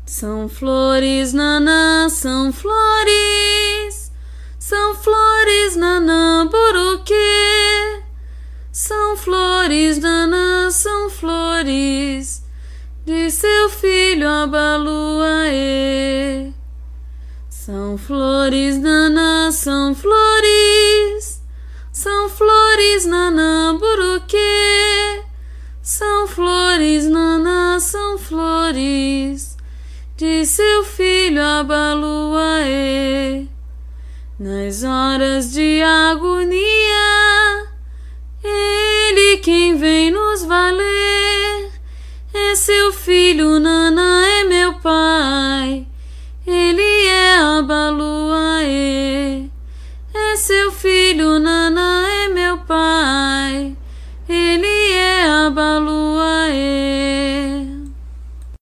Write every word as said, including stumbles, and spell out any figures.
São flores, nanã, são flores, são flores, nanã, buruquê. São flores, nanã, são flores, de seu filho Abaluaê. São flores, nanã, são flores, são flores, nanã, buruquê. São flores, nanã, são flores, de seu filho Abaluaê. Nas horas de agonia,